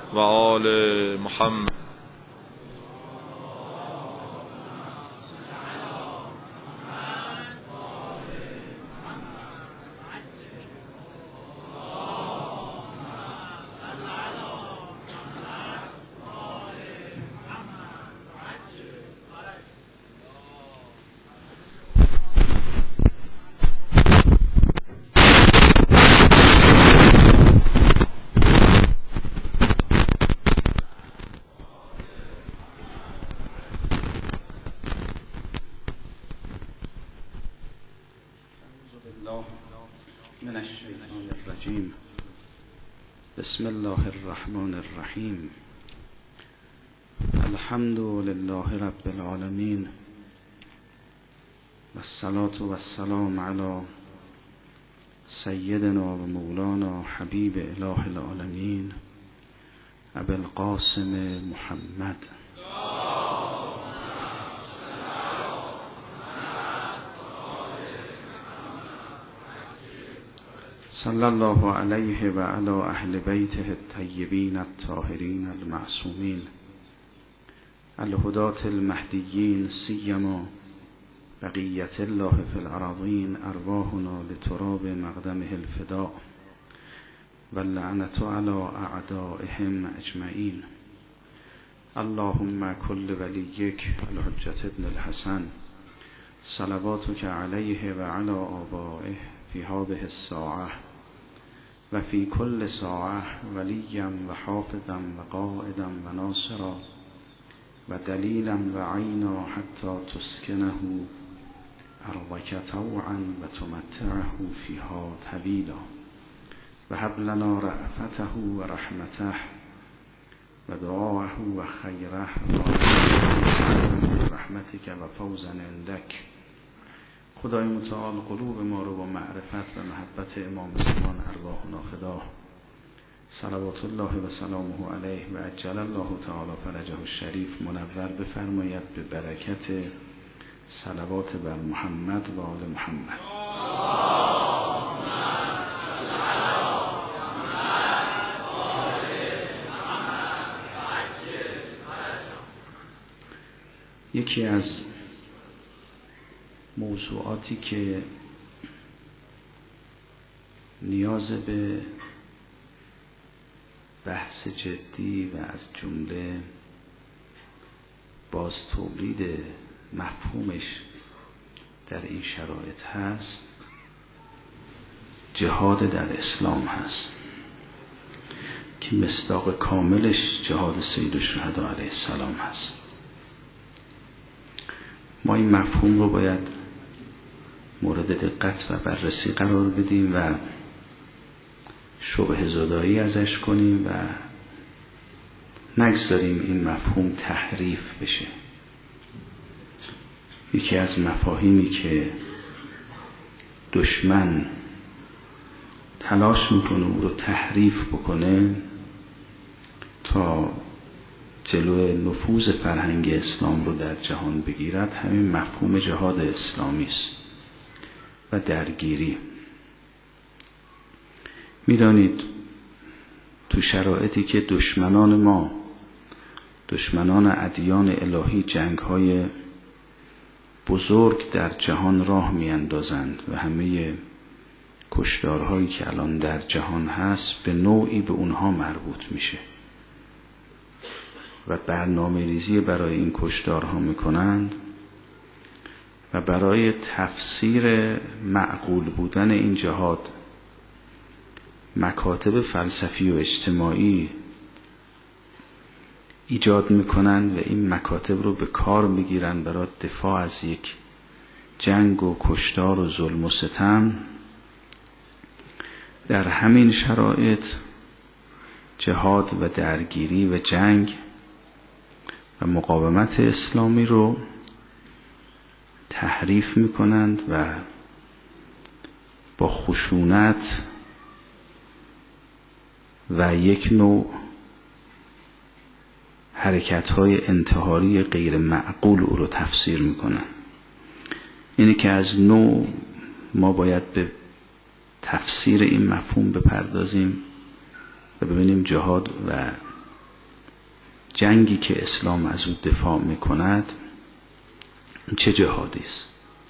و آل محمد. من الشیطان الرجیم. بسم الله الرحمن الرحیم. الحمد لله رب العالمین و الصلاة و السلام علی سیدنا و مولانا حبیب اله العالمین ابی القاسم محمد صلی الله علیه و علی اهل بیته الطیبین الطاهرین المعصومین الهداة المهدیین سیما بقیت الله فی الارضین ارواحنا لتراب مقدمه الفداء واللعنة علی اعدائهم اجمعین. اللهم کل ولیک الحجة ابن الحسن صلواتک علیه و علی آبائه فی هذه الساعة و فی کل ساعة ولیا و حافظا و قائدا و ناصرا و دلیلا و عینا حتی تسکنه ارضک طوعا و تمتعه فیها طویلا و هب لنا رأفته و رحمته و دعاءه و خیره و رحمتک و فوزا عندک. خدای متعال قلوب ما رو با معرفت و محبت امام زمان ارواحنا فدا. صلوات الله و سلامه علیه و عجل الله تعالی فرجه الشریف منور بفرماید به برکت صلوات بر محمد و آل محمد. یکی از موضوعاتی که نیاز به بحث جدی و از جمله باز تولید مفهومش در این شرایط هست جهاد در اسلام هست که مصداق کاملش جهاد سید الشهدا علیه السلام هست. ما این مفهوم رو باید مورد دقت و بررسی قرار بدیم و شبهه زدایی ازش کنیم و نگذاریم این مفهوم تحریف بشه. یکی از مفاهیمی که دشمن تلاش میکنه او رو تحریف بکنه تا جلو نفوذ فرهنگ اسلام رو در جهان بگیرد همین مفهوم جهاد اسلامی است و درگیری. میدانید تو شرایطی که دشمنان ما، دشمنان ادیان الهی جنگ‌های بزرگ در جهان راه میاندازند و همه کشتارهایی که الان در جهان هست به نوعی به اونها مربوط میشه و برنامه ریزی برای این کشتارها میکنند و برای تفسیر معقول بودن این جهاد مکاتب فلسفی و اجتماعی ایجاد میکنند و این مکاتب رو به کار میگیرند برای دفاع از یک جنگ و کشتار و ظلم و ستم. در همین شرایط جهاد و درگیری و جنگ و مقاومت اسلامی رو تحریف میکنند و با خشونت و یک نوع حرکت‌های انتحاری غیر معقول او رو تفسیر میکنند. اینه که از نوع ما باید به تفسیر این مفهوم بپردازیم و ببینیم جهاد و جنگی که اسلام از او دفاع میکند چه جهادی است.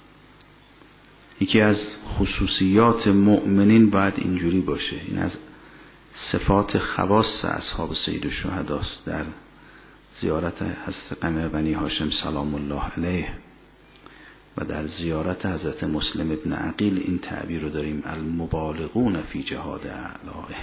یکی از خصوصیات مؤمنین باید اینجوری باشه. این از صفات خواص اصحاب سید الشهدا است. در زیارت حضرت قمر بنی هاشم سلام الله علیه و در زیارت حضرت مسلم ابن عقیل این تعبیر رو داریم: المبالغون فی جهاد اعلائه.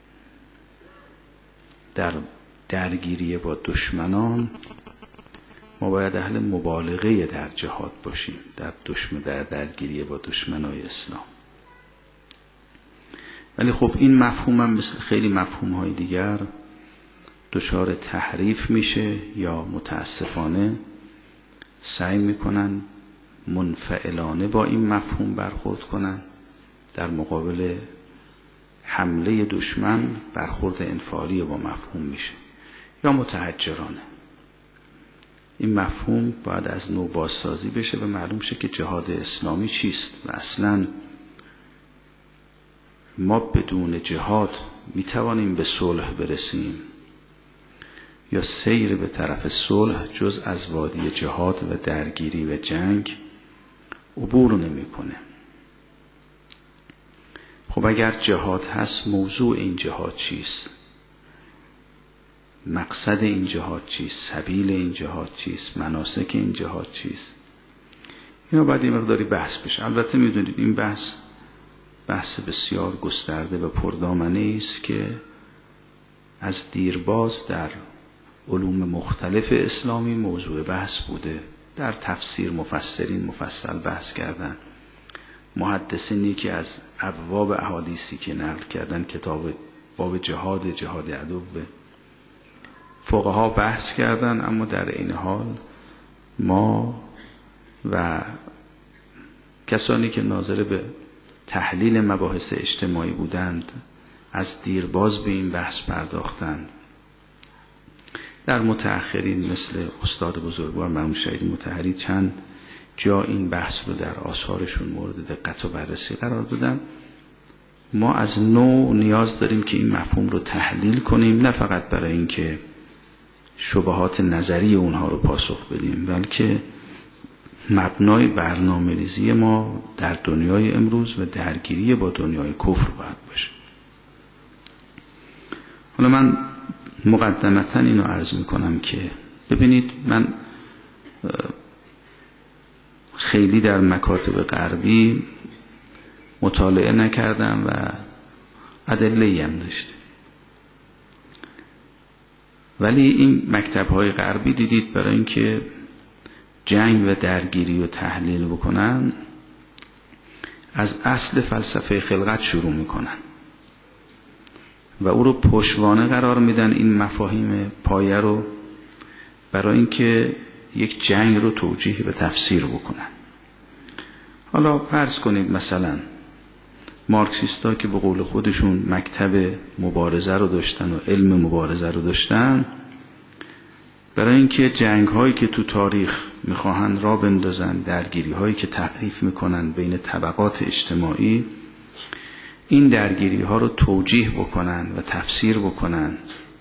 در درگیری با دشمنان ما باید اهل مبالغه در جهاد باشیم، در درگیری با دشمنای اسلام. ولی خب این مفهوم هم مثل خیلی مفهوم های دیگر دچار تحریف میشه یا متاسفانه سعی میکنن منفعلانه با این مفهوم برخورد کنن. در مقابل حمله دشمن برخورد انفعالی با مفهوم میشه یا متحجرانه. این مفهوم باید از نو بازسازی بشه و معلوم شه که جهاد اسلامی چیست و اصلا ما بدون جهاد میتوانیم به صلح برسیم یا سیر به طرف صلح جز از وادی جهاد و درگیری و جنگ عبور نمیکنه. خب اگر جهاد هست، موضوع این جهاد چیست؟ مقصد این جهاد چیست؟ سبیل این جهاد چیست؟ مناسک این جهاد چیست؟ اینا باید این مقداری بحث بشه. البته میدونید این بحث بسیار گسترده و پردامنه است که از دیرباز در علوم مختلف اسلامی موضوع بحث بوده. در تفسیر مفسرین مفصل بحث کردن. محدثینی که از ابواب احادیثی که نقل کردن کتاب باب جهاد عدو به فقها بحث کردن، اما در این حال ما و کسانی که ناظر به تحلیل مباحث اجتماعی بودند از دیرباز به این بحث پرداختند. در متأخرین مثل استاد بزرگوار مرحوم شهید مطهری چند جا این بحث رو در آثارشون مورد دقت و بررسی قرار دادن. ما از نو نیاز داریم که این مفهوم رو تحلیل کنیم، نه فقط برای اینکه شبهات نظری اونها رو پاسخ بدیم، بلکه مبنای برنامه‌ریزی ما در دنیای امروز و درگیری با دنیای کفر باید باشه. حالا من مقدمتاً اینو عرض میکنم که ببینید، من خیلی در مکاتب غربی مطالعه نکردم و ادله‌ای هم داشته، ولی این مکتب‌های غربی دیدید برای اینکه جنگ و درگیری و تحلیل بکنن از اصل فلسفه خلقت شروع میکنن و او رو پشتوانه قرار میدن، این مفاهیم پایه رو، برای اینکه یک جنگ رو توجیه و تفسیر بکنن. حالا فرض کنید مثلا مارکسیستا که به قول خودشون مکتب مبارزه رو داشتن و علم مبارزه رو داشتن، برای اینکه جنگ هایی که تو تاریخ میخواهن را بندازن، درگیری هایی که تحریف میکنن بین طبقات اجتماعی، این درگیری ها رو توجیه بکنن و تفسیر بکنن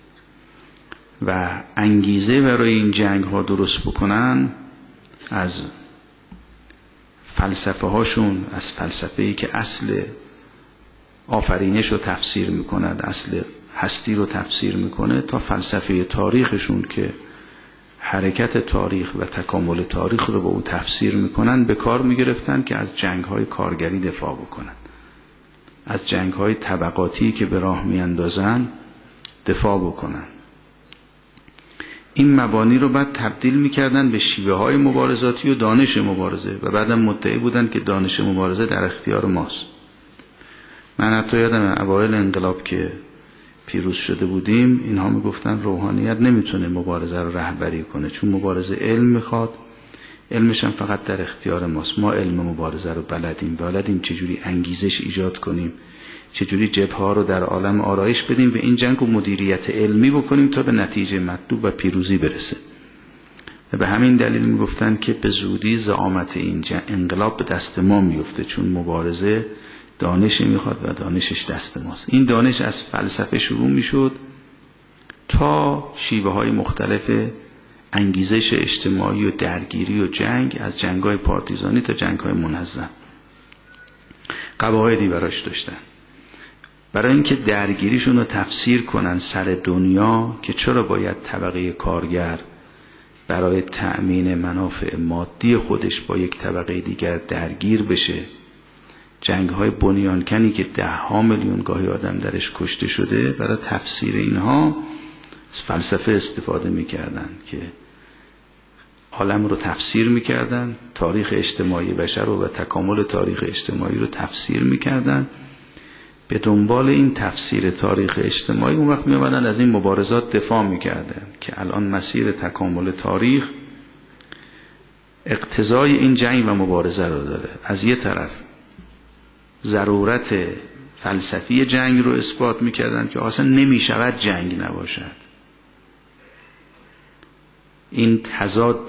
و انگیزه برای این جنگ ها درست بکنن، از فلسفه هاشون، از فلسفه‌ای که اصل آفرینش رو تفسیر میکند، اصل هستی رو تفسیر میکنه، تا فلسفه تاریخشون که حرکت تاریخ و تکامل تاریخ رو با او تفسیر میکنن، به کار میگرفتن که از جنگ های کارگری دفاع بکنن، از جنگ های طبقاتی که به راه میاندازن دفاع بکنن. این مبانی رو بعد تبدیل میکردن به شیوه های مبارزاتی و دانش مبارزه و بعدم مدعی بودن که دانش مبارزه در اختیار ماست. من حتی یادم اوایل انقلاب که پیروز شده بودیم، اینها میگفتن روحانیت نمیتونه مبارزه رو رهبری کنه، چون مبارزه علم میخواد، علمش هم فقط در اختیار ماست. ما علم مبارزه رو بلدیم چجوری انگیزش ایجاد کنیم، چجوری جبهه ها رو در عالم آرایش بدیم و این جنگ رو مدیریت علمی بکنیم تا به نتیجه مطلوب و پیروزی برسه. و به همین دلیل میگفتن که به زودی زعامت این انقلاب به دست ما میفته، چون مبارزه دانش میخواد و دانشش دست ماست. این دانش از فلسفه شروع میشد تا شیوه های مختلف انگیزش اجتماعی و درگیری و جنگ، از جنگ‌های پارتیزانی تا جنگ‌های منظم. قواعدی براش داشتن برای اینکه درگیریشون رو تفسیر کنن سر دنیا که چرا باید طبقه کارگر برای تأمین منافع مادی خودش با یک طبقه دیگر درگیر بشه. جنگ‌های بنیانکنی که 10 میلیون گاهی آدم درش کشته شده، برای تفسیر اینها فلسفه استفاده می‌کردن که عالم رو تفسیر می‌کردن، تاریخ اجتماعی بشر رو و تکامل تاریخ اجتماعی رو تفسیر می‌کردن. به دنبال این تفسیر تاریخ اجتماعی اون وقت می‌آمدن از این مبارزات دفاع می‌کردن که الان مسیر تکامل تاریخ اقتضای این جنگ و مبارزه رو داره. از یه طرف ضرورت فلسفی جنگ رو اثبات می‌کردن که اصلا نمی‌شود جنگ نباشد. این تضاد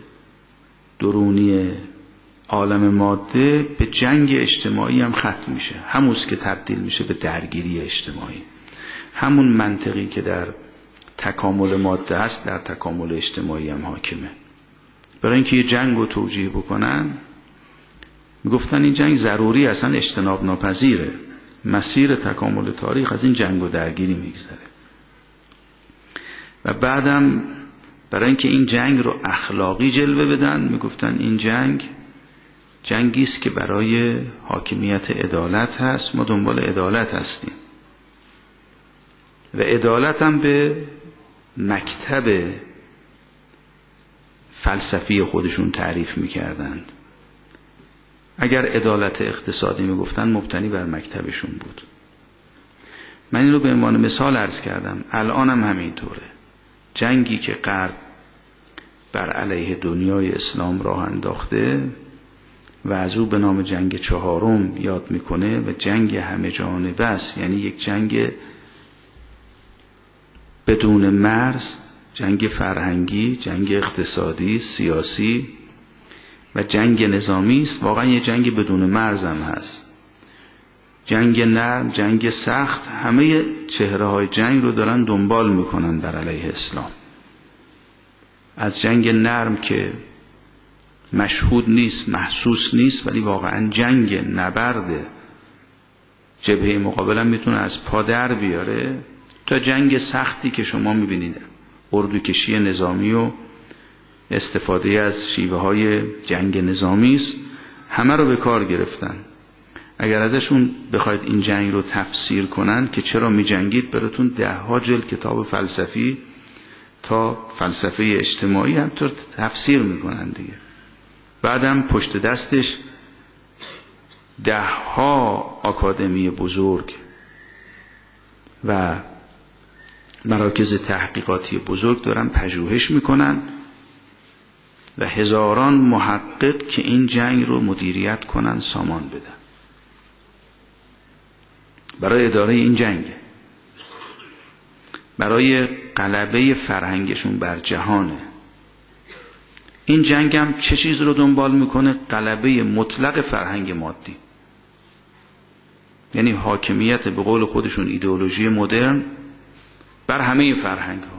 درونی عالم ماده به جنگ اجتماعی هم ختم میشه، همونست که تبدیل میشه به درگیری اجتماعی. همون منطقی که در تکامل ماده هست در تکامل اجتماعی هم حاکمه. برای اینکه یه جنگ رو توجیه بکنن میگفتن این جنگ ضروری، اصلا اجتناب ناپذیره، مسیر تکامل تاریخ از این جنگ و درگیری میگذره. و بعدم برای اینکه این جنگ رو اخلاقی جلوه بدن میگفتن این جنگی است که برای حاکمیت عدالت هست، ما دنبال عدالت هستیم. و عدالت هم به مکتب فلسفی خودشون تعریف میکردند. اگر عدالت اقتصادی میگفتن مبتنی بر مکتبشون بود. من این رو به عنوان مثال عرض کردم. الان هم همینطوره. جنگی که غرب بر علیه دنیای اسلام راه انداخته و از او به نام جنگ 4 یاد میکنه و جنگ همه جانبه است، یعنی یک جنگ بدون مرز، جنگ فرهنگی، جنگ اقتصادی، سیاسی و جنگ نظامی است. واقعا یه جنگ بدون مرز هم هست. جنگ نرم، جنگ سخت، همه چهره های جنگ رو دارن دنبال میکنن بر علیه اسلام. از جنگ نرم که مشهود نیست، محسوس نیست، ولی واقعا جنگ نبرد جبهه مقابل هم میتونه از پا در بیاره، تا جنگ سختی که شما میبینید اردوکشی نظامی و استفاده از شیوه های جنگ نظامی است. همه رو به کار گرفتن. اگر ازشون بخواید این جنگ رو تفسیر کنن که چرا می جنگید، براتون 10 جلد کتاب فلسفی تا فلسفه اجتماعی همطور تفسیر میکنن دیگه. بعدم پشت دستش 10 آکادمی بزرگ و مراکز تحقیقاتی بزرگ دارن پژوهش میکنن و هزاران محقق که این جنگ رو مدیریت کنن، سامان بدن برای اداره این جنگ، برای غلبه فرهنگشون بر جهانه. این جنگ هم چه چیز رو دنبال میکنه؟ غلبه مطلق فرهنگ مادی، یعنی حاکمیت به قول خودشون ایدئولوژی مدرن بر همه فرهنگ ها.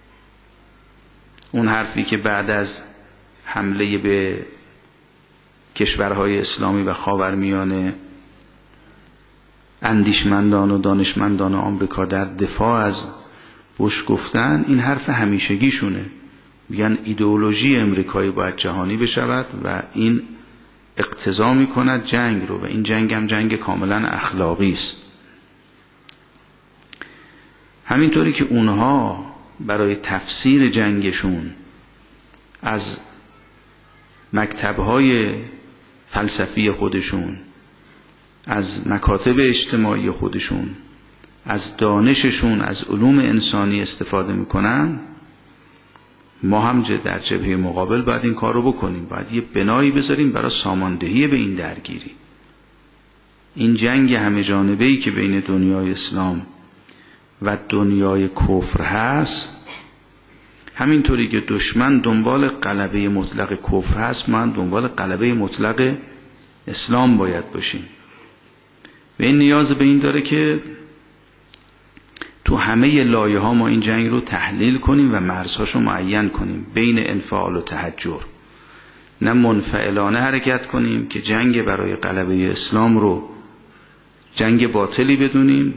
اون حرفی که بعد از حمله به کشورهای اسلامی و خاورمیانه اندیشمندان و دانشمندان آمریکا در دفاع از بوش گفتن، این حرف همیشگیشونه. میگن ایدئولوژی امریکایی باید جهانی بشود و این اقتضا میکند جنگ رو، و این جنگ هم جنگ کاملا اخلاقی است. همینطوری که اونها برای تفسیر جنگشون از مکتب‌های فلسفی خودشون، از مکاتب اجتماعی خودشون، از دانششون، از علوم انسانی استفاده میکنن، ما هم در جبهه مقابل باید این کار رو بکنیم. باید یه بنایی بذاریم برای ساماندهی به این درگیری. این جنگ همه جانبه‌ای که بین دنیای اسلام و دنیای کفر هست، همینطوری که دشمن دنبال غلبه مطلق کفر هست، ما هم دنبال غلبه مطلق اسلام باید باشیم. و این نیاز به این داره که تو همه لایه ها ما این جنگ رو تحلیل کنیم و مرزهاش رو معین کنیم بین انفعال و تحجر. نه منفعلانه حرکت کنیم که جنگ برای غلبه اسلام رو جنگ باطلی بدونیم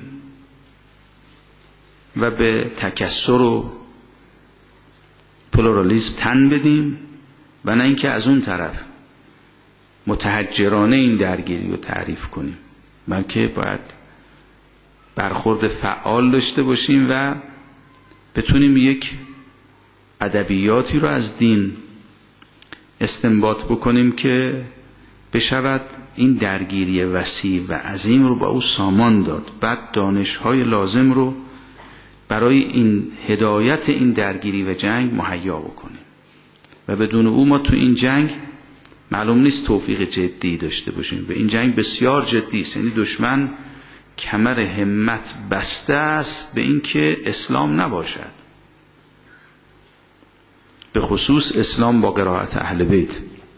و به تکثر و پلورالیسم تن بدیم، و نه اینکه از اون طرف متحجرانه این درگیری رو تعریف کنیم، بلکه باید برخورد فعال داشته باشیم و بتونیم یک ادبیاتی رو از دین استنباط بکنیم که بشود این درگیری وسیع و عظیم رو با او سامان داد. بعد دانش‌های لازم رو برای این هدایت این درگیری و جنگ مهیا بکنیم و بدون او ما تو این جنگ معلوم نیست توفیق جدی داشته باشیم. به این جنگ بسیار جدی است، یعنی دشمن کمر همت بسته است به این که اسلام نباشد، به خصوص اسلام با قرائت اهل بیت.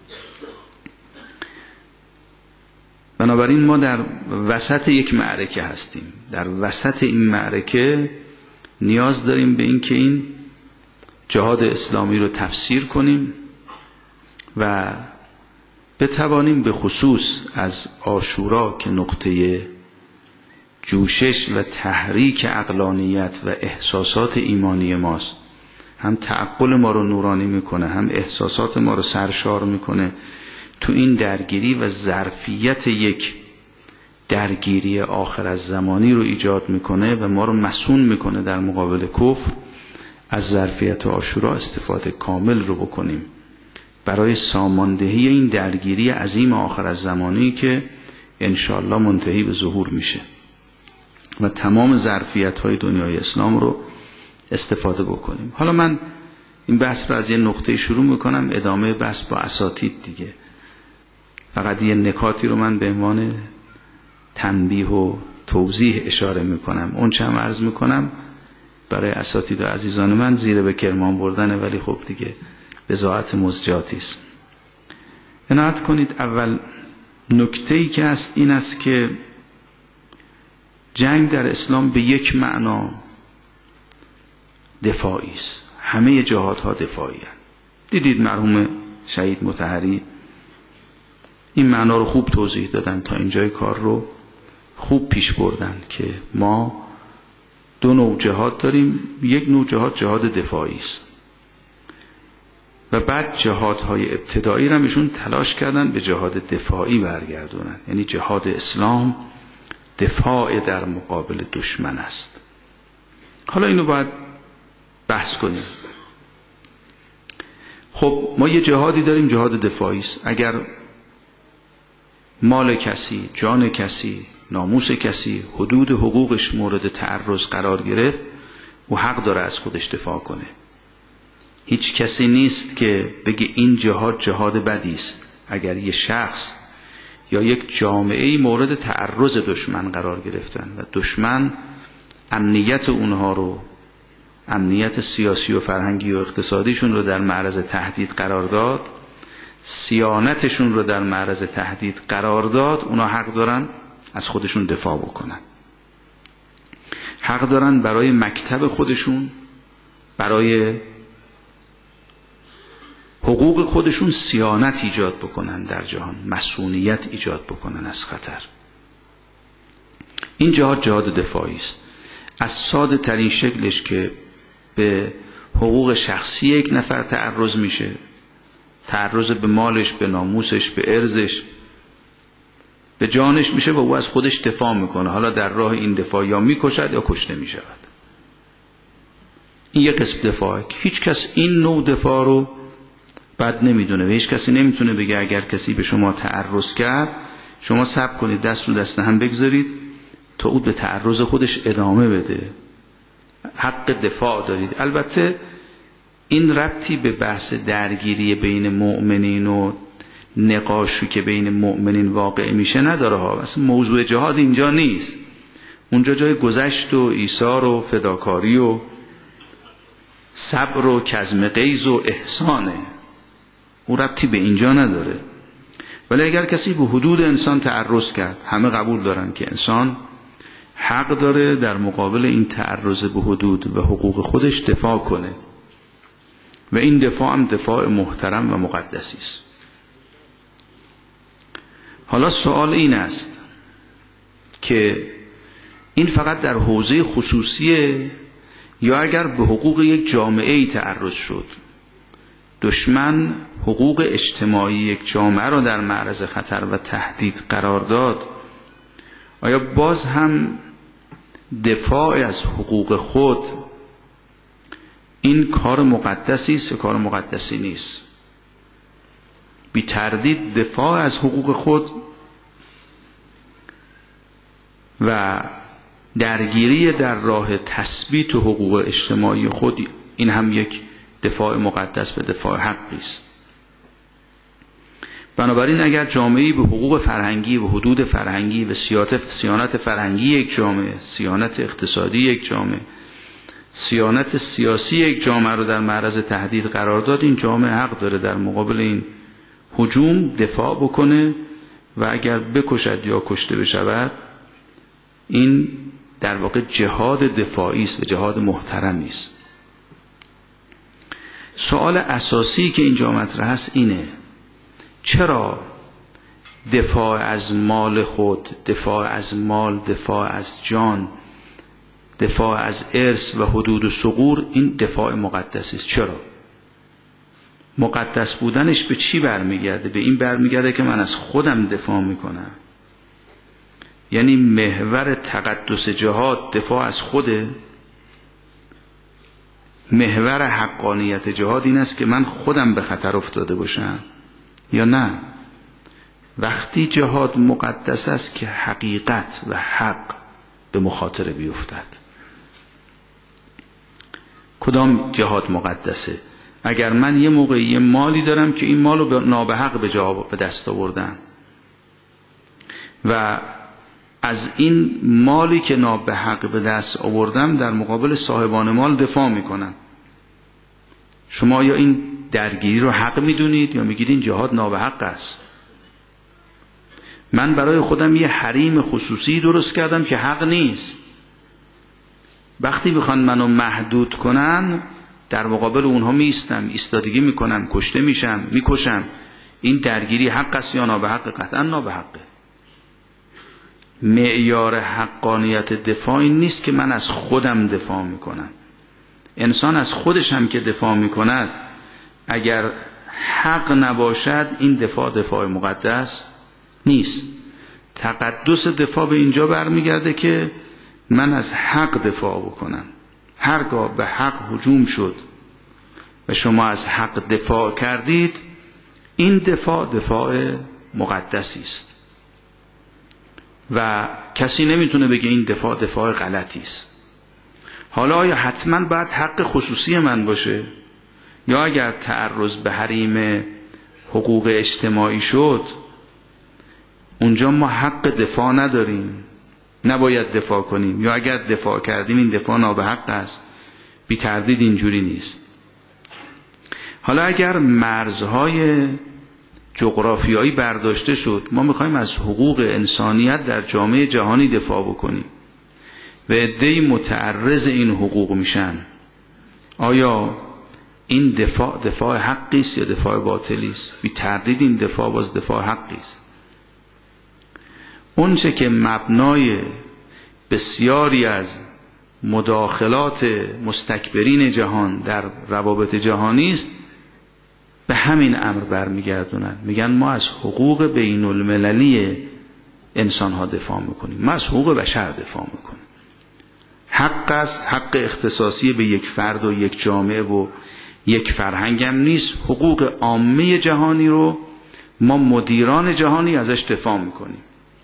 بنابراین ما در وسط یک معرکه هستیم. در وسط این معرکه نیاز داریم به این که این جهاد اسلامی رو تفسیر کنیم و بتوانیم به خصوص از عاشورا که نقطه جوشش و تحریک عقلانیت و احساسات ایمانی ماست، هم تعقل ما رو نورانی میکنه، هم احساسات ما رو سرشار میکنه، تو این درگیری و ظرفیت یک درگیری آخر از زمانی رو ایجاد میکنه و ما رو مسئول میکنه در مقابل کفر. از ظرفیت عاشورا استفاده کامل رو بکنیم برای ساماندهی این درگیری عظیم آخر از زمانی که انشاءالله منتهی به ظهور میشه و تمام ظرفیت‌های دنیای اسلام رو استفاده بکنیم. حالا من این بحث رو از یه نقطه شروع میکنم، ادامه بحث با اساتید دیگه. فقط یه نکاتی رو من به عنوان تنبیه و توضیح اشاره میکنم. اون چه هم عرض میکنم برای اساتید و عزیزان من زیر به کرمان بردنه، ولی خب دیگه بضاعت مزجاتی است. عنایت کنید. اول نکته‌ای که هست این است که جنگ در اسلام به یک معنا دفاعی است. همه جهادها دفاعی هستند. دیدید مرحوم شهید مطهری این معنا رو خوب توضیح دادن، تا اینجای کار رو خوب پیش بردن که ما دو نوع جهاد داریم. یک نوع جهاد جهاد دفاعی است و بعد جهادهای ابتدایی رو ایشون تلاش کردن به جهاد دفاعی برگردونن، یعنی جهاد اسلام دفاع در مقابل دشمن است. حالا اینو باید بحث کنیم. خب ما یه جهادی داریم جهاد دفاعی است. اگر مال کسی، جان کسی، ناموس کسی، حدود حقوقش مورد تعرض قرار گرفت، او حق داره از خودش دفاع کنه. هیچ کسی نیست که بگه این جهاد جهاد بدی است. اگر یه شخص یا یک جامعه‌ای مورد تعرض دشمن قرار گرفتن و دشمن امنیت اونها رو، امنیت سیاسی و فرهنگی و اقتصادیشون رو در معرض تهدید قرار داد، صیانتشون رو در معرض تهدید قرار داد، اونا حق دارن از خودشون دفاع بکنن. حق دارن برای مکتب خودشون، برای حقوق خودشون صیانت ایجاد بکنن در جهان، مسئولیت ایجاد بکنن از خطر. این جهاد جهاد دفاعی است. از ساده ترین شکلش که به حقوق شخصی یک نفر تعرض میشه، تعرض به مالش، به ناموسش، به ارزش، به جانش میشه و او از خودش دفاع میکنه. حالا در راه این دفاع یا میکشد یا کشته میشود. این یک قسم دفاعه که هیچ کس این نوع دفاع رو بد نمیدونه و هیچ کسی نمیتونه بگه اگر کسی به شما تعرض کرد شما صبر کنید، دست رو دست هم بگذارید تا او به تعرض خودش ادامه بده. حق دفاع دارید. البته این ربطی به بحث درگیری بین مؤمنین و نقاشی که بین مؤمنین واقع میشه نداره ها. اصلا موضوع جهاد اینجا نیست. اونجا جای گذشت و ایثار و فداکاری و صبر و کظم غیظ و احسانه. اون ربطی به اینجا نداره. ولی اگر کسی به حدود انسان تعرض کرد، همه قبول دارن که انسان حق داره در مقابل این تعرض به حدود و حقوق خودش دفاع کنه و این دفاع هم دفاع محترم و مقدسی است. حالا سوال این است که این فقط در حوزه خصوصیه یا اگر به حقوق یک جامعه تعرض شد، دشمن حقوق اجتماعی یک جامعه را در معرض خطر و تهدید قرار داد، آیا باز هم دفاع از حقوق خود این کار مقدسی است یا کار مقدسی نیست؟ بی تردید دفاع از حقوق خود و درگیری در راه تثبیت حقوق اجتماعی خود، این هم یک دفاع مقدس و دفاع حقی است. بنابراین اگر جامعه‌ای به حقوق فرهنگی و حدود فرهنگی و صیانت فرهنگی یک جامعه، صیانت اقتصادی یک جامعه، صیانت سیاسی یک جامعه رو در معرض تهدید قرار داد، این جامعه حق داره در مقابل این هجوم دفاع بکنه و اگر بکشد یا کشته بشود، این در واقع جهاد دفاعی است و جهاد محترمی است. سوال اساسی که اینجا مطرح است اینه: چرا دفاع از مال خود، دفاع از مال، دفاع از جان، دفاع از ارث و حدود و ثغور این دفاع مقدسی است؟ چرا؟ مقدس بودنش به چی برمیگرده؟ به این برمیگرده که من از خودم دفاع میکنم. یعنی محور تقدس جهاد دفاع از خوده. محور حقانیت جهاد این است که من خودم به خطر افتاده باشم یا نه؟ وقتی جهاد مقدس است که حقیقت و حق به مخاطره بیفتد. کدام جهاد مقدسه؟ اگر من یه موقعی یه مالی دارم که این مال رو نابحق به دست آوردم و از این مالی که نابحق به دست آوردم در مقابل صاحبان مال دفاع میکنم، شما یا این درگیری رو حق میدونید یا میگید این جهاد نابحق است؟ من برای خودم یه حریم خصوصی درست کردم که حق نیست. وقتی بخوان منو محدود کنن در مقابل اونها میستم، ایستادگی میکنم، کشته میشم، میکشم. این درگیری حق است یا نابحق؟ قطعا نابحقه. معیار حقانیت دفاع این نیست که من از خودم دفاع میکنم. انسان از خودش هم که دفاع میکند اگر حق نباشد این دفاع مقدس نیست. تقدس دفاع به اینجا برمیگرده که من از حق دفاع بکنم. هرگاه به حق هجوم شد و شما از حق دفاع کردید، این دفاع مقدسی است و کسی نمیتونه بگه این دفاع غلطی است. حالا آیا حتما باید حق خصوصی من باشه؟ یا اگر تعرض به حریم حقوق اجتماعی شد اونجا ما حق دفاع نداریم، نباید دفاع کنیم، یا اگر دفاع کردیم این دفاع نابحق است؟ بی تردید اینجوری نیست. حالا اگر مرزهای جغرافیایی برداشته شد، ما میخوایم از حقوق انسانیت در جامعه جهانی دفاع بکنیم و عده‌ای متعرض این حقوق میشن، آیا این دفاع حقی است یا دفاع باطلی است؟ بی تردید این دفاع حقی است. اونچه که مبنای بسیاری از مداخلات مستکبرین جهان در روابط جهانی است به همین امر برمیگردونن. میگن ما از حقوق بین المللی انسان ها دفاع میکنیم، ما از حقوق بشر دفاع میکنیم. حق است، حق اختصاصی به یک فرد و یک جامعه و یک فرهنگ هم نیست. حقوق عامه جهانی رو ما مدیران جهانی ازش دفاع میکنیم.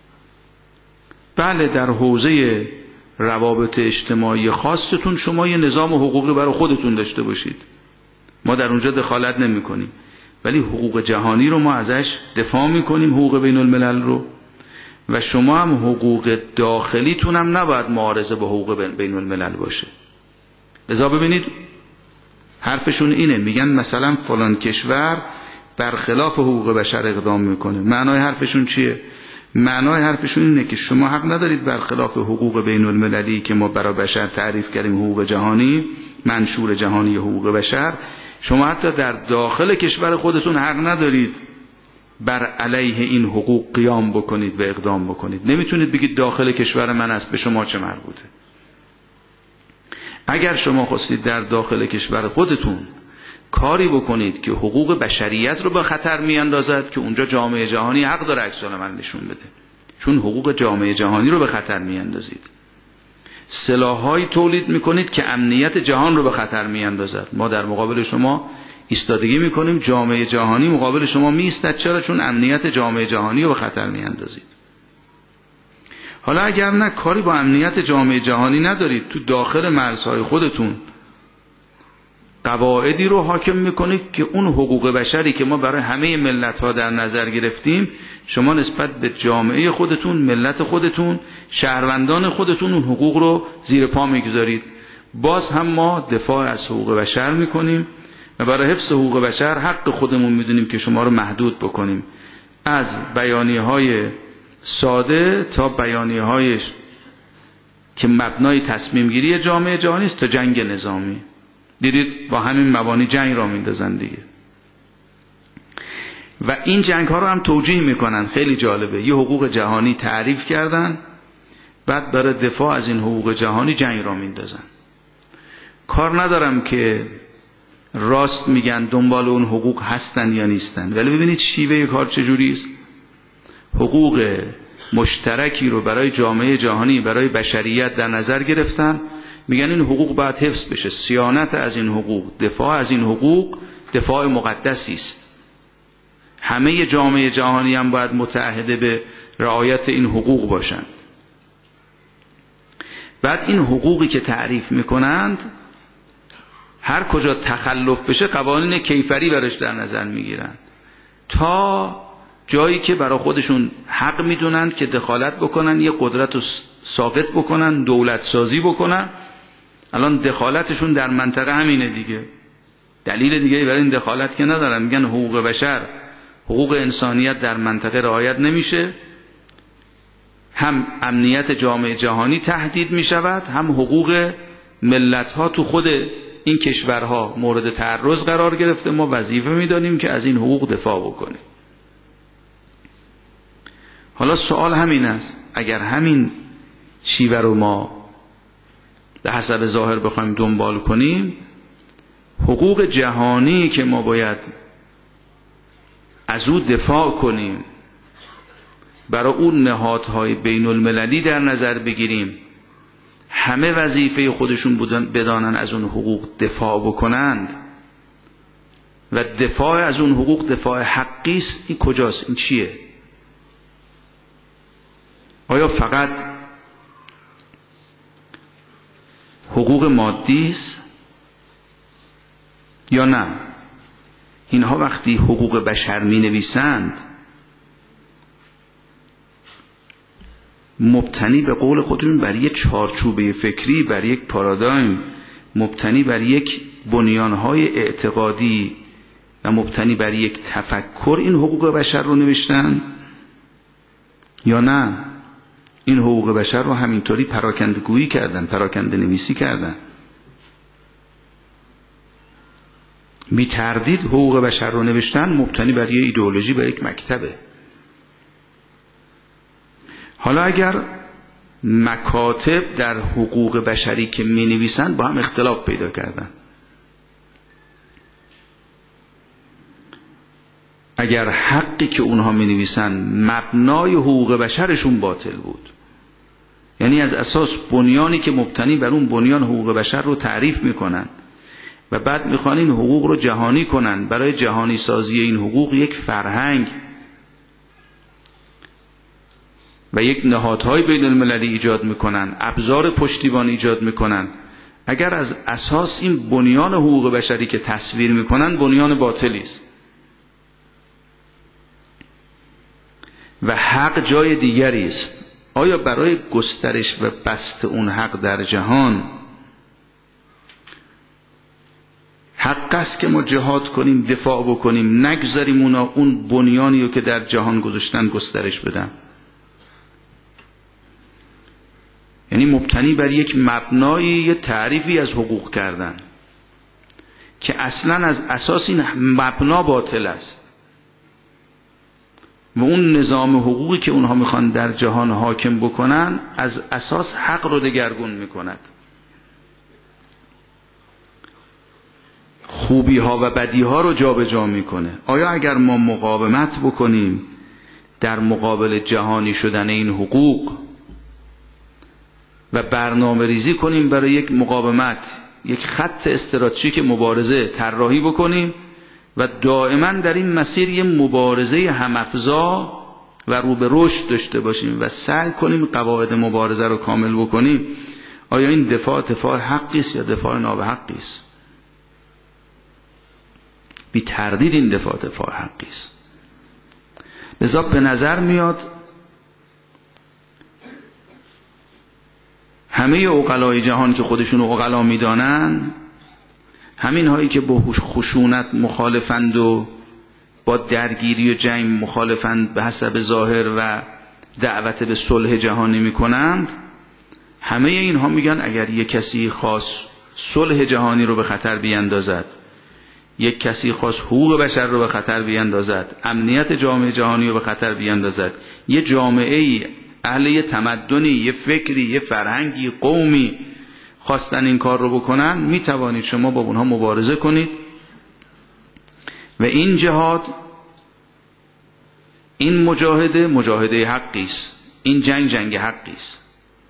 بله در حوزه روابط اجتماعی خاصتون شما یه نظام حقوقی برای خودتون داشته باشید، ما در اونجا دخالت نمی کنیم، ولی حقوق جهانی رو ما ازش دفاع میکنیم، حقوق بین الملل رو. و شما هم حقوق داخلیتون هم نباید معارضه با حقوق بین الملل باشه. لذا ببینید حرفشون اینه، میگن مثلا فلان کشور برخلاف حقوق بشر اقدام میکنه. معنای حرفشون چیه؟ معنای حرفشون اینه که شما حق ندارید برخلاف حقوق بین المللی که ما برای بشر تعریف کردیم، حقوق جهانی، منشور جهانی حقوق بشر، شما حتی در داخل کشور خودتون حق ندارید بر علیه این حقوق قیام بکنید و اقدام بکنید. نمیتونید بگید داخل کشور من است، به شما چه مربوطه. اگر شما خواستید در داخل کشور خودتون کاری بکنید که حقوق بشریت رو به خطر میاندازد، که اونجا جامعه جهانی حق داره عکس العمل نشون بده، چون حقوق جامعه جهانی رو به خطر میاندازید. سلاح‌هایی تولید میکنید که امنیت جهان رو به خطر میاندازد. ما در مقابل شما ایستادگی میکنیم، جامعه جهانی مقابل شما میایستد. چرا؟ چون امنیت جامعه جهانی رو به خطر میاندازید. حالا اگر نه کاری با امنیت جامعه جهانی ندارید، تو داخل مرزهای خودتون قواعدی رو حاکم میکنید که اون حقوق بشری که ما برای همه ملت‌ها در نظر گرفتیم، شما نسبت به جامعه خودتون، ملت خودتون، شهروندان خودتون اون حقوق رو زیر پا میگذارید. باز هم ما دفاع از حقوق بشر میکنیم و برای حفظ حقوق بشر حق خودمون میدونیم که شما رو محدود بکنیم، از بیانیه‌های ساده تا بیانیه‌های که مبنای تصمیم گیری جامعه جهانی است تا جنگ نظامی. دیدید با همین مبانی جنگ را میندازن دیگه. و این جنگ ها رو هم توجیه میکنن. خیلی جالبه، یه حقوق جهانی تعریف کردن، بعد برای دفاع از این حقوق جهانی جنگ را میندازن. کار ندارم که راست میگن، دنبال اون حقوق هستن یا نیستن، ولی ببینید شیوه کار چجوری است. حقوق مشترکی رو برای جامعه جهانی، برای بشریت در نظر گرفتن، میگن این حقوق باید حفظ بشه. صیانت از این حقوق، دفاع از این حقوق، دفاع مقدسی است. همه جامعه جهانی هم باید متعهد به رعایت این حقوق باشند. بعد این حقوقی که تعریف میکنند، هر کجا تخلف بشه قوانین کیفری برش در نظر میگیرن، تا جایی که برای خودشون حق میدونند که دخالت بکنن، یه قدرت رو ساقط بکنن، دولت سازی بکنن. الان دخالتشون در منطقه همینه دیگه، دلیل دیگه برای این دخالت که ندارن. میگن حقوق بشر، حقوق انسانیت در منطقه رعایت نمیشه، هم امنیت جامعه جهانی تهدید میشود، هم حقوق ملت ها تو خود این کشورها مورد تعرض قرار گرفته. ما وظیفه میدانیم که از این حقوق دفاع بکنیم. حالا سوال همین است، اگر همین شیوه رو ما به حسب ظاهر بخوایم دنبال کنیم، حقوق جهانی که ما باید از او دفاع کنیم، برای اون نهادهای بین المللی در نظر بگیریم، همه وظیفه خودشون بدانن از اون حقوق دفاع بکنند و دفاع از اون حقوق دفاع حقی است، این کجاست؟ این چیه؟ آیا فقط حقوق مادی است یا نه؟ اینها وقتی حقوق بشر می نویسند، مبتنی به قول خودشون بر یک چارچوبه فکری، بر یک پارادایم، مبتنی بر یک بنیانهای اعتقادی و مبتنی بر یک تفکر این حقوق بشر رو نوشتن یا نه؟ این حقوق بشر رو همینطوری پراکنده گویی کردن، پراکنده نویسی کردن. بی تردید حقوق بشر رو نوشتن مبتنی بر یک ایدئولوژی، بر یک مکتبه. حالا اگر مکاتب در حقوق بشری که می نویسن با هم اختلاف پیدا کردن، اگر حقی که اونها می نویسن مبنای حقوق بشرشون باطل بود، یعنی از اساس بنیانی که مبتنی بر اون بنیان حقوق بشر رو تعریف میکنن و بعد میخوان این حقوق رو جهانی کنن، برای جهانی سازی این حقوق یک فرهنگ و یک نهادهای بین المللی ایجاد میکنن، ابزار پشتیبان ایجاد میکنن، اگر از اساس این بنیان حقوق بشری که تصویر میکنن بنیان باطلی است و حق جای دیگری است، آیا برای گسترش و بسط اون حق در جهان حق است که ما جهاد کنیم، دفاع بکنیم، نگذاریم اون بنیانی رو که در جهان گذاشتن گسترش بدن؟ یعنی مبتنی بر یک مبنای، یه تعریفی از حقوق کردن که اصلا از اساس این مبنا باطل است و اون نظام حقوقی که اونها میخوان در جهان حاکم بکنن از اساس حق رو دگرگون میکند، خوبی ها و بدی ها رو جابجا میکنه. آیا اگر ما مقاومت بکنیم در مقابل جهانی شدن این حقوق و برنامه ریزی کنیم برای یک مقاومت، یک خط استراتژیک مبارزه طراحی بکنیم و دائما در این مسیر یک مبارزه هم‌افزا و رو به رشد داشته باشیم و سعی کنیم قواعد مبارزه رو کامل بکنیم، آیا این دفاع حقی است یا دفاع نابحقی است؟ بی تردید این دفاع حقی است. لذا به نظر میاد همه عقلای جهان که خودشون عقلا میدانن، همین هایی که با خشونت مخالفند و با درگیری و جنگ مخالفند به حسب ظاهر و دعوت به صلح جهانی میکنند، همه اینها میگن اگر یک کسی خاص صلح جهانی رو به خطر بیندازد، یک کسی خاص حقوق بشر رو به خطر بیندازد، امنیت جامعه جهانی رو به خطر بیندازد، یه جامعه اهل یه تمدنی، یه فکری، یه فرهنگی، قومی خواستن این کار رو بکنن، میتوانید شما با اونها مبارزه کنید و این جهاد، این مجاهده حقی است، این جنگ حقی است.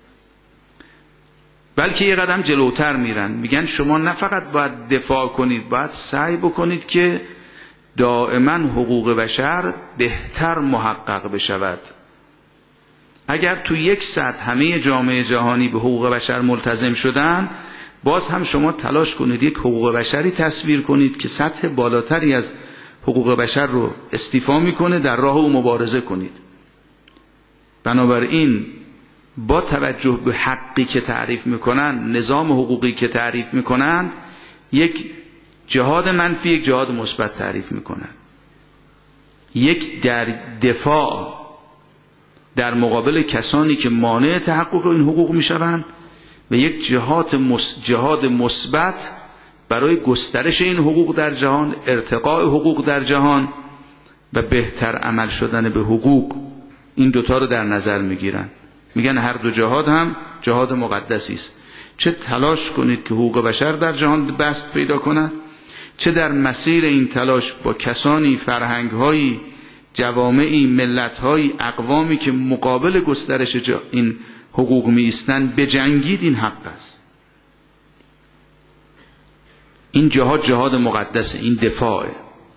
بلکه یه قدم جلوتر میرن، میگن شما نه فقط باید دفاع کنید، باید سعی بکنید که دائما حقوق بشر بهتر محقق بشود. اگر تو یک سطح همه جامعه جهانی به حقوق بشر ملتزم شدن، باز هم شما تلاش کنید یک حقوق بشری تصویر کنید که سطح بالاتری از حقوق بشر رو استیفا میکنه، در راه او مبارزه کنید. بنابراین با توجه به حقی که تعریف میکنن، نظام حقوقی که تعریف میکنن، یک جهاد منفی، یک جهاد مثبت تعریف میکنن. یک در دفاع در مقابل کسانی که مانع تحقق این حقوق میشوند و یک جهاد مثبت برای گسترش این حقوق در جهان، ارتقاء حقوق در جهان و بهتر عمل شدن به حقوق. این دوتا رو در نظر میگیرن، میگن هر دو جهاد هم جهاد مقدسی است. چه تلاش کنید که حقوق بشر در جهان بست پیدا کنند، چه در مسیر این تلاش با کسانی، فرهنگ‌هایی، جوامعی، ملت‌هایی، اقوامی که مقابل گسترش این حقوق می ایستند بجنگید. این حق است. این جهاد مقدسه، این دفاعه.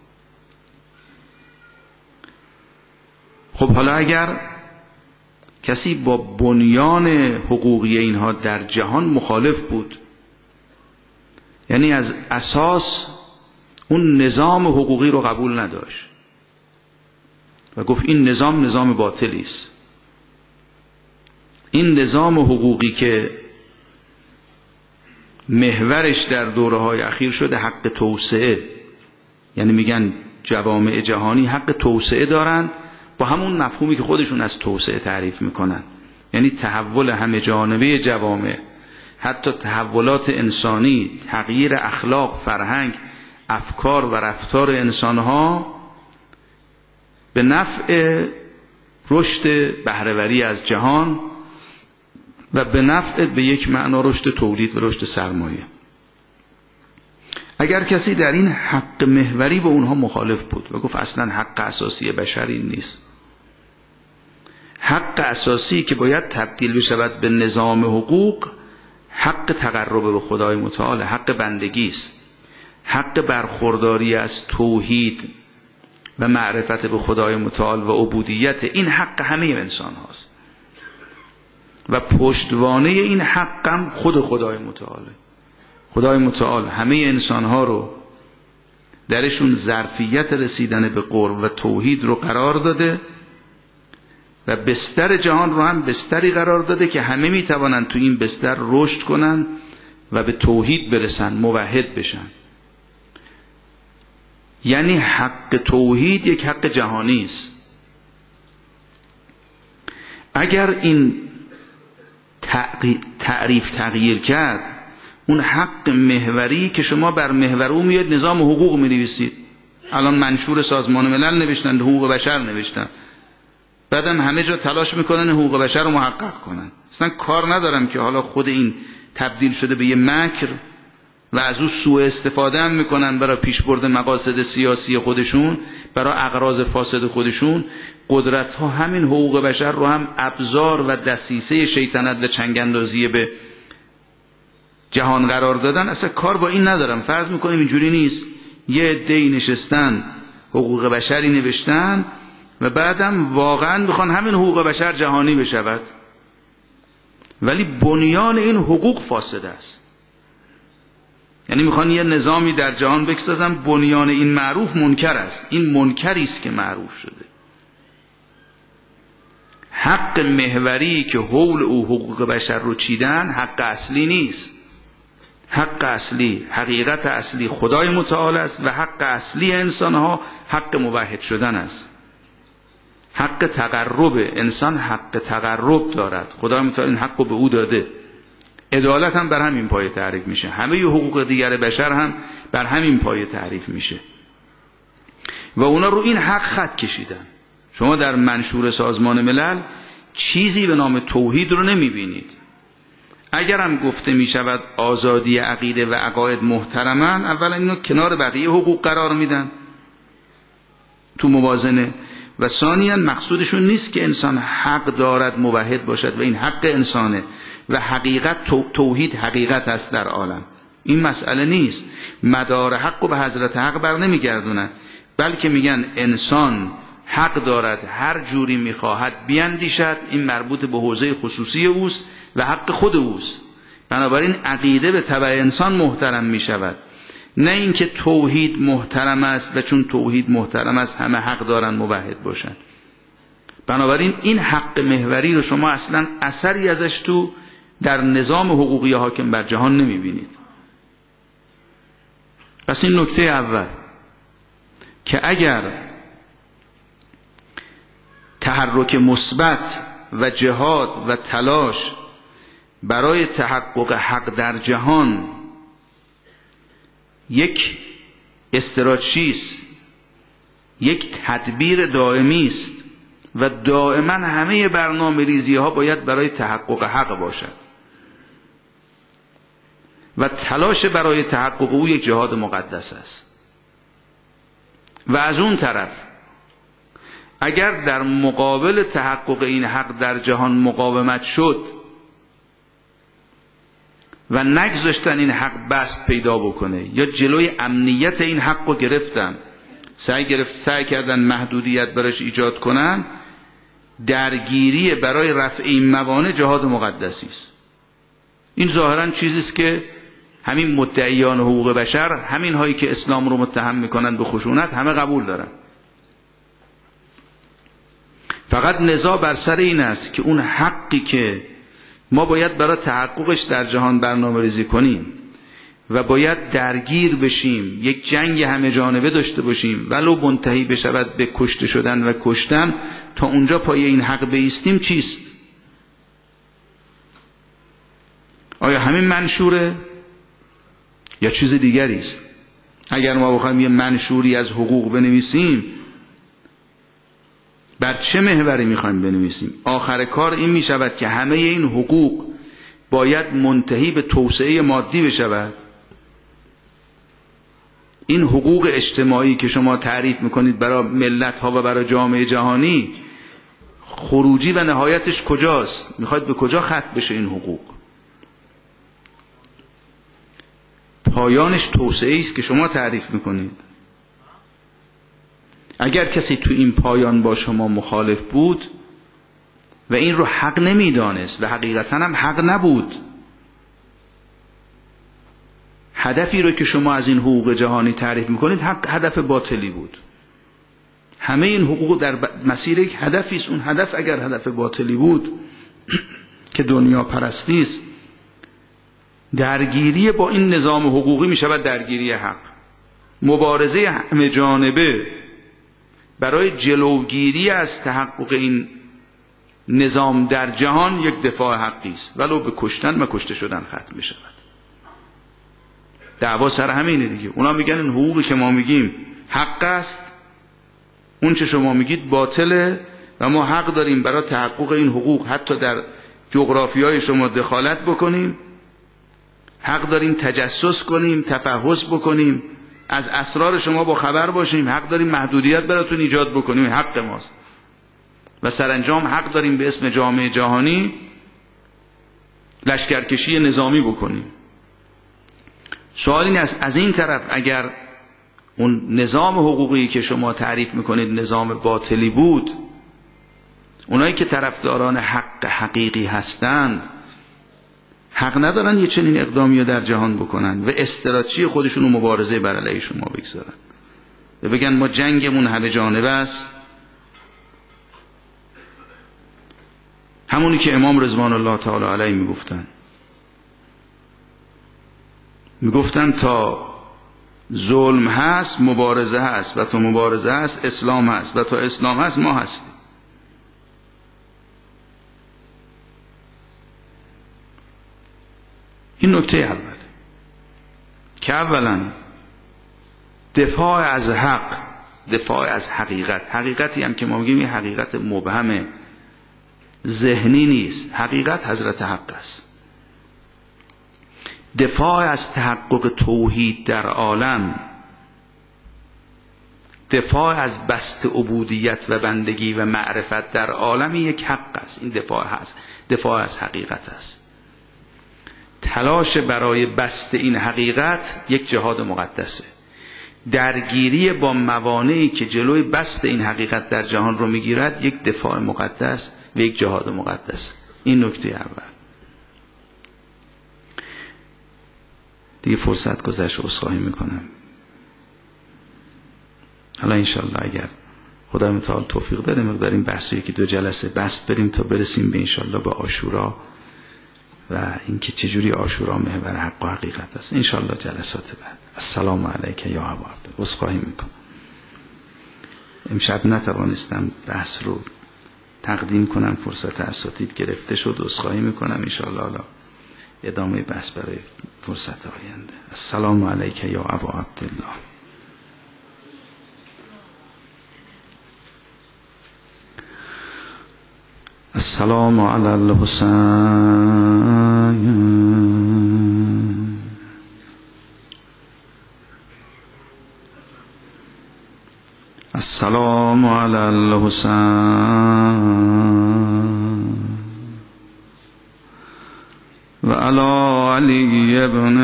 خب حالا اگر کسی با بنیان حقوقی اینها در جهان مخالف بود، یعنی از اساس اون نظام حقوقی رو قبول نداشت و گفت این نظام باطلی است، این نظام حقوقی که محورش در دوره‌های اخیر شده حق توسعه، یعنی میگن جوامع جهانی حق توسعه دارند با همون مفهومی که خودشون از توسعه تعریف میکنن، یعنی تحول همه جانبه جوامع، حتی تحولات انسانی، تغییر اخلاق، فرهنگ، افکار و رفتار انسانها به نفع رشد بهره‌وری از جهان و به نفع به یک معنا رشد تولید و رشد سرمایه. اگر کسی در این حق محوری با اونها مخالف بود و گفت اصلا حق اساسی بشری نیست، حق اساسی که باید تبدیل بشود به نظام حقوق، حق تقرب به خدای متعال، حق بندگی است، حق برخورداری از توحید و معرفت به خدای متعال و عبودیت. این حق همه انسان هاست و پشتوانه این حقم خود خدای متعاله. خدای متعال همه انسان ها رو درشون ظرفیت رسیدن به قرب و توحید رو قرار داده و بستر جهان رو هم بستری قرار داده که همه میتوانند تو این بستر رشد کنن و به توحید برسن، موحد بشن. یعنی حق توحید یک حق جهانی است. اگر این تعریف تغییر کرد، اون حق محوری که شما بر محور اون میاد نظام حقوق می‌نویسید. الان منشور سازمان ملل نوشتن، حقوق بشر نوشتن، بعدم همه جا تلاش میکنن حقوق بشر رو محقق کنن. اصلا کار ندارم که حالا خود این تبدیل شده به یه مکر و از اون سوء استفاده هم میکنن برای پیشبرد مقاصد سیاسی خودشون، برای اغراض فاسد خودشون. قدرت ها همین حقوق بشر رو هم ابزار و دسیسه شیطنت و چنگاندازی به جهان قرار دادن. اصلا کار با این ندارم. فرض میکنیم اینجوری نیست، یه عده‌ای نشستن حقوق بشری نوشتن و بعدم واقعا میخوان همین حقوق بشر جهانی بشود، ولی بنیان این حقوق فاسد است. یعنی میخوان یه نظامی در جهان بسازن، بنیان این معروف منکر است. این منکری است که معروف شده. حق محوری که حول او حقوق بشر رو چیدن حق اصلی نیست. حق اصلی، حقیقت اصلی خدای متعال است و حق اصلی انسان ها حق موحد شدن است. حق تقرب، انسان حق تقرب دارد، خدای متعال این حق رو به او داده. عدالت هم بر همین پایه تعریف میشه، همه حقوق دیگر بشر هم بر همین پایه تعریف میشه و اونا رو این حق خط کشیدن. شما در منشور سازمان ملل چیزی به نام توحید رو نمیبینید. اگر هم گفته میشود آزادی عقیده و عقاید محترمن، اولا اینو کنار بقیه حقوق قرار میدن تو موازنه، و ثانیاً مقصودشون نیست که انسان حق دارد موحد باشد و این حق انسانه و حقیقت توحید حقیقت است در عالم. این مسئله نیست. مدار حق رو به حضرت حق بر نمیگردونن، بلکه میگن انسان حق دارد هر جوری میخواهد بیاندیشد، این مربوط به حوزه خصوصی اوست و حق خود اوست. بنابراین عقیده به تبع انسان محترم میشود، نه اینکه توحید محترم است و چون توحید محترم است همه حق دارن موحد باشن. بنابراین این حق محوری رو شما اصلا اثری ازش تو در نظام حقوقی حاکم بر جهان نمیبینید. پس این نکته اول که اگر تحرک مثبت و جهاد و تلاش برای تحقق حق در جهان یک استراتژی است، یک تدبیر دائمی است و دائما همه برنامه‌ریزی ها باید برای تحقق حق باشد و تلاش برای تحقق او یک جهاد مقدس است. و از اون طرف اگر در مقابل تحقق این حق در جهان مقاومت شد و نگذاشتن این حق بست پیدا بکنه یا جلوی امنیت این حق رو گرفتن، سعی کردن محدودیت براش ایجاد کنن، درگیری برای رفع این موانع جهاد مقدسی است. این ظاهرا چیزی است که همین مدعیان حقوق بشر، همین هایی که اسلام رو متهم میکنن به خشونت، همه قبول دارن. فقط نزاع بر سر این است که اون حقی که ما باید برای تحققش در جهان برنامه ریزی کنیم و باید درگیر بشیم، یک جنگ همه جانبه داشته باشیم ولو منتهی بشود به کشته شدن و کشتن، تا اونجا پای این حق بایستیم چیست؟ آیا همین منشوره یا چیز دیگری است؟ اگر ما بخوایم یه منشوری از حقوق بنویسیم، بر چه محوری میخوایم بنویسیم؟ آخر کار این میشود که همه این حقوق باید منتهی به توسعه مادی بشود. این حقوق اجتماعی که شما تعریف میکنید برای ملت ها و برای جامعه جهانی، خروجی و نهایتش کجاست؟ میخواید به کجا ختم بشه این حقوق؟ پایانش توسعه است که شما تعریف میکنید. اگر کسی تو این پایان با شما مخالف بود و این رو حق نمیدانست و حقیقتا هم حق نبود، هدفی رو که شما از این حقوق جهانی تعریف میکنید هدف باطلی بود. همه این حقوق در مسیر یک هدفی است. اون هدف اگر هدف باطلی بود که دنیا پرستی است، درگیری با این نظام حقوقی میشود درگیری حق. مبارزه همه جانبه برای جلوگیری از تحقق این نظام در جهان یک دفاع حقی است، ولو به کشتن و کشته شدن ختم می شود. دعوا سر همینه دیگه. اونا میگن این حقوقی که ما میگیم حق است، اون چه شما میگید باطله و ما حق داریم برای تحقق این حقوق حتی در جغرافیای شما دخالت بکنیم، حق داریم تجسس کنیم، تفحص بکنیم، از اسرار شما با خبر باشیم، حق داریم محدودیت براتون ایجاد بکنیم، حق ماست. و سرانجام حق داریم به اسم جامعه جهانی لشکرکشی نظامی بکنیم. سوال این است از این طرف اگر اون نظام حقوقی که شما تعریف میکنید نظام باطلی بود، اونایی که طرفداران حق حقیقی هستند حق ندارن یه چنین اقدامی رو در جهان بکنن و استراتژی خودشون رو مبارزه بر علیه شما بگذارن و بگن ما جنگمون همه جانبه است. همونی که امام رضوان الله تعالی علیه میگفتن تا ظلم هست مبارزه هست و تا مبارزه هست اسلام هست و تا اسلام هست ما هستیم. این نکته اوله که اولا دفاع از حق، دفاع از حقیقتی هم که ما میگیم این حقیقت مبهم ذهنی نیست، حقیقت حضرت حق است. دفاع از تحقق توحید در عالم، دفاع از بسط عبودیت و بندگی و معرفت در عالم یک حق است. این دفاع هست، دفاع از حقیقت است. تلاش برای بسط این حقیقت یک جهاد مقدسه. درگیری با موانعی که جلوی بسط این حقیقت در جهان رو میگیرد یک دفاع مقدس و یک جهاد مقدس. این نکته اول. دیگه فرصت گذشت عذرخواهی میکنم. حالا انشالله اگر خدا متعال توفیق بده مقدار این بحثی که 2 جلسه بسط بریم تا برسیم به انشالله به عاشورا و اینکه چجوری عاشورا محور حق و حقیقت است. انشالله جلسات بعد. السلام علیک یا ابا عبد. عذرخواهی میکنم امشب نتوانستم بحث رو تقدیم کنم، فرصت اساتید گرفته شد. عذرخواهی میکنم. انشالله حالا ادامه بحث برای فرصت آینده. السلام علیک یا ابا عبدالله. السلام علی الحسین. السلام علی الحسین و علی علی ابن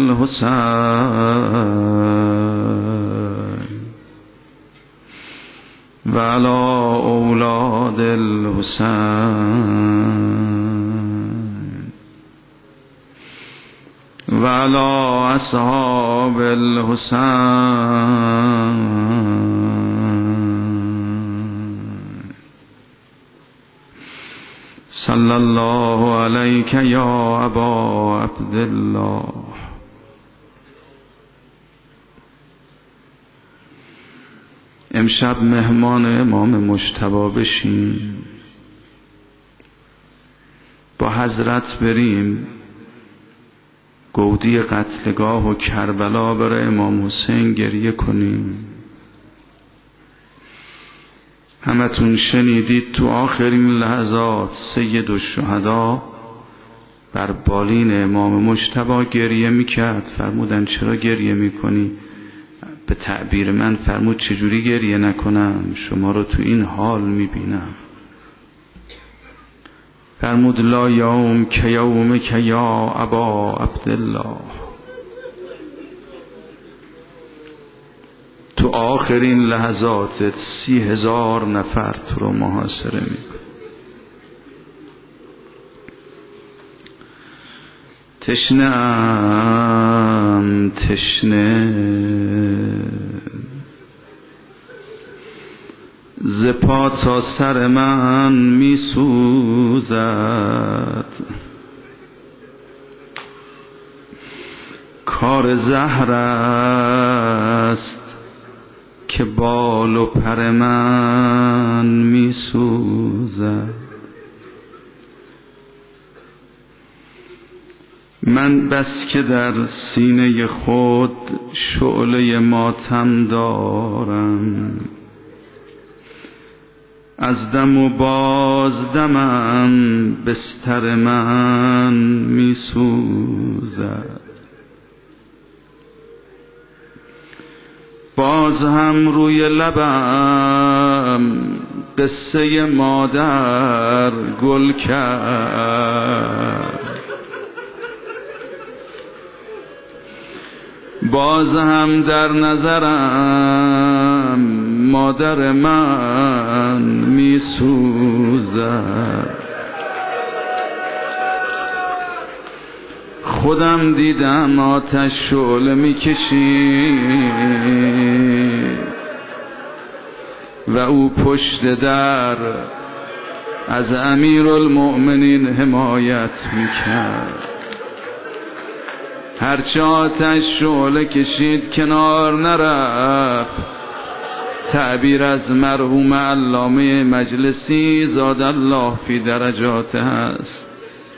الحسین و علی اولاد الحسین و علی اصحاب الحسین. صلی الله علیک یا ابا عبدالله. امشب مهمان امام مجتبی بشیم، با حضرت بریم گودی قتلگاه و کربلا برای امام حسین گریه کنیم. همتون شنیدید تو آخرین لحظات سید الشهدا بر بالین امام مجتبی گریه میکرد. فرمودن چرا گریه میکنی؟ به تعبیر من فرمود چجوری گریه نکنم، شما رو تو این حال میبینم. فرمود لا یوم که یوم که یا ابا عبدالله. تو آخرین لحظاتت 30,000 نفر تو رو محاصره میکن. تشنه‌ام تشنه ز پا تا سر من میسوزد. کار زهر است که بال و پر من میسوزد. من بس که در سینه خود شعله ماتم دارم، از دم و باز دمم بستر من می سوزد. باز هم روی لبم قصه مادر گل کرد، باز هم در نظرم مادر من می سوزد. خودم دیدم آتش شعله می کشید و او پشت در از امیرالمؤمنین حمایت می کرد. هرچه آتش شعله کشید کنار نرفت. تعبیر از مرحوم علامه مجلسی زاد الله فی درجاته است.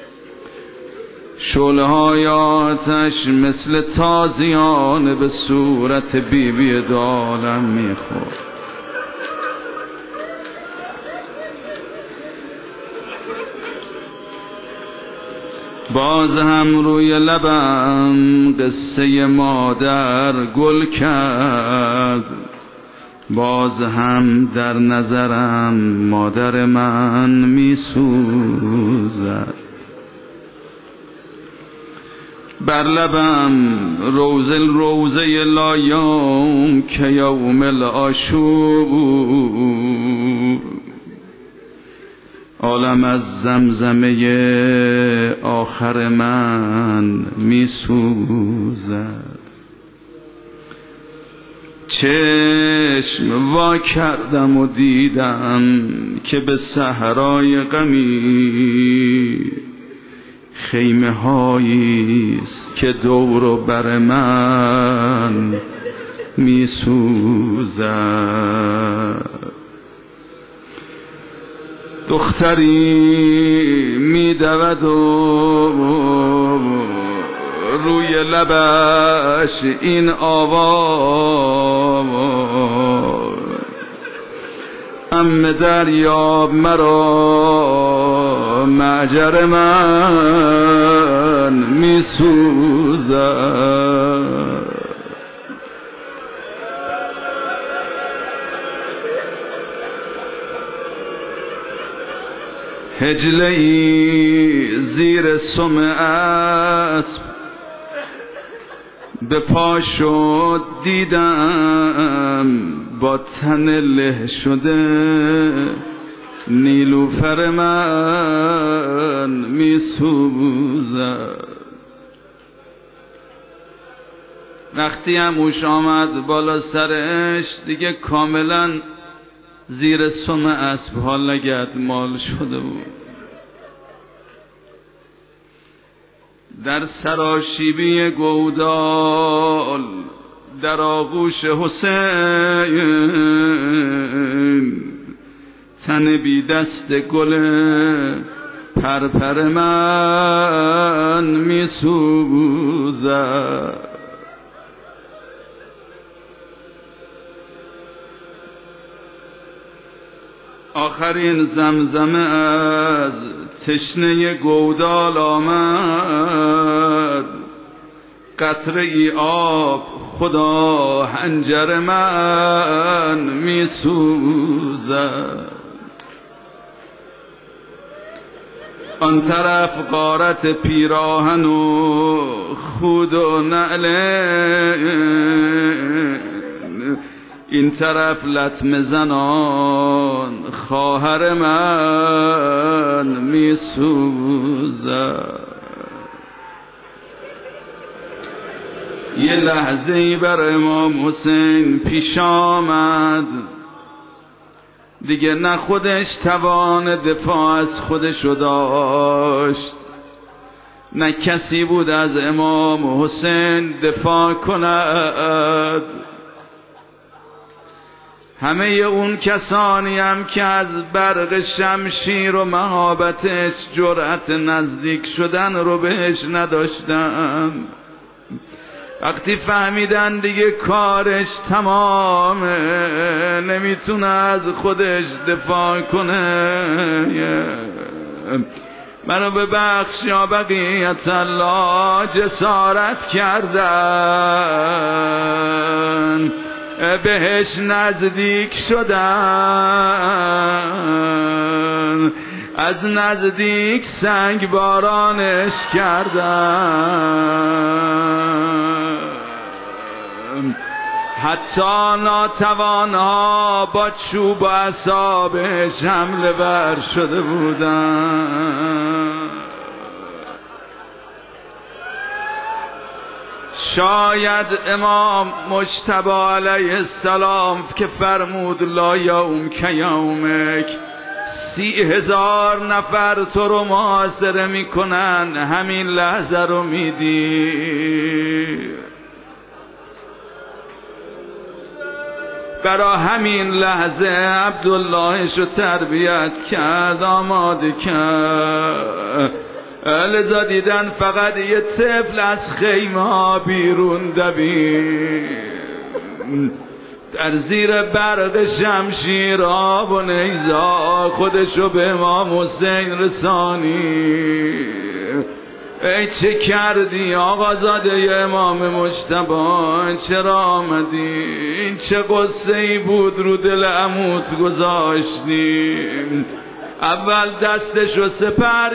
شعله های آتش مثل تازیان به صورت بیبی دو عالم میخورد. باز هم روی لبم قصه مادر گل کرد، باز هم در نظرم مادر من می سوزد. بر لبم روزه لا یوم که یوم العاشور، عالم از زمزمه آخر من می سوزد. چشم وا کردم و دیدم که به صحرای غمی خیمه هاییست که دور و بر من می سوزد. دختری می دود و روی لبش این آواز، ام دریاب مرا معجر من می سوزد. هجله‌ای زیر سم اسب به پا شد، دیدم با تن له شده نیلوفر من می سوزد. وقتی هموش آمد بالا سرش دیگه کاملا زیر سم اسب ها لگدمال شده بود. در سراشیبی گودال در آغوش حسین تن بی دست گل پرپر من می سوزد. آخرین زمزمه از تشنه گودال آمد، قطره ای آب خدا حنجر من می سوزد. آن طرف غارت پیراهن و خود و نعله، این طرف لطمه زنان خواهر من می سوزد. یه لحظه‌ای بر امام حسین پیش آمد، دیگه نه خودش توان دفاع از خودشو داشت، نه کسی بود از امام حسین دفاع کند. همه اون کسانی هم که از برق شمشیر و مهابتش جرأت نزدیک شدن رو بهش نداشتن، وقتی فهمیدن دیگه کارش تمامه، نمیتونه از خودش دفاع کنه، منو ببخش یا بقیت الله، جسارت کردن بهش نزدیک شدن، از نزدیک سنگ بارانش کردن، حتی ناتوانها با چوب و عصا بهش حمله ور شده بودن. شاید امام مجتبی علیه السلام که فرمود لا یوم که یومک، 30,000 نفر تو رو محاصره میکنن، همین لحظه رو میدی، برا همین لحظه عبداللهش رو تربیت کرد، آماده کرد. لذا دیدن فقط یه طفل از خیمه ها بیرون دوید، در زیر برق شمشیر آب و نیزا خودشو به امام حسین رسانی. ای چه کردی آقازاده امام مجتبی، چرا آمدی؟ این چه قصه ای بود رو دل عموت گذاشتی؟ اول دستشو سپر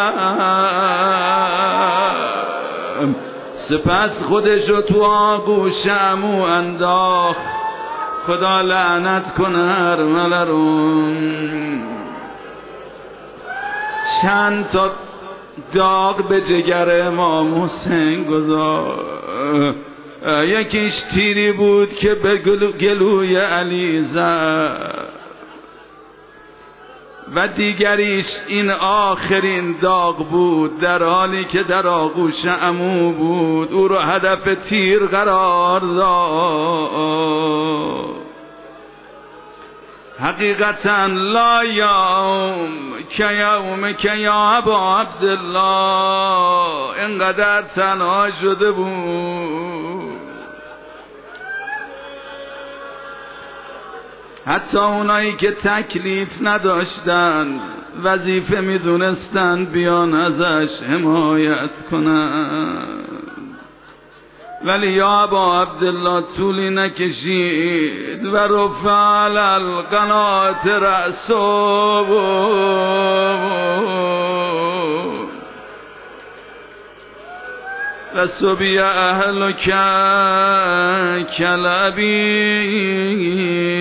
کرد، سپس خودشو تو آغوش عمو انداخت، خدا لعنت کنه ارمله رو. چند تا داغ به جگر امام حسین گذاشت، یکیش تیری بود که به گلوی علی زد و دیگریش این آخرین داغ بود، در حالی که در آغوش عمو بود، او رو هدف تیر قرار داد. حقیقتا لا یوم که یوم که یا ابا عبدالله اینقدر تنها شده بود، حتی اونایی که تکلیف نداشتن وظیفه میدونستن بیان ازش حمایت کنن، ولی یا ابا عبدالله طولی نکشید و رفع علی القنات رأسه و سبی اهل کلبی